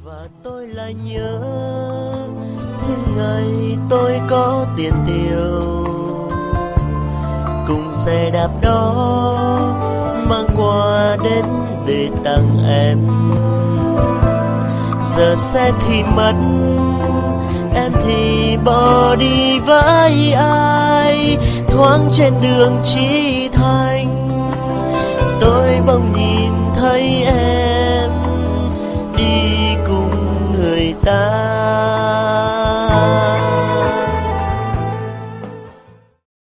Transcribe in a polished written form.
Và tôi lại nhớ những ngày tôi có tiền tiêu, cùng xe đạp đó mang quà đến để tặng em. Giờ xe thì mất, em thì bỏ đi với ai, thoáng trên đường Chí Thanh tôi bỗng nhìn thấy em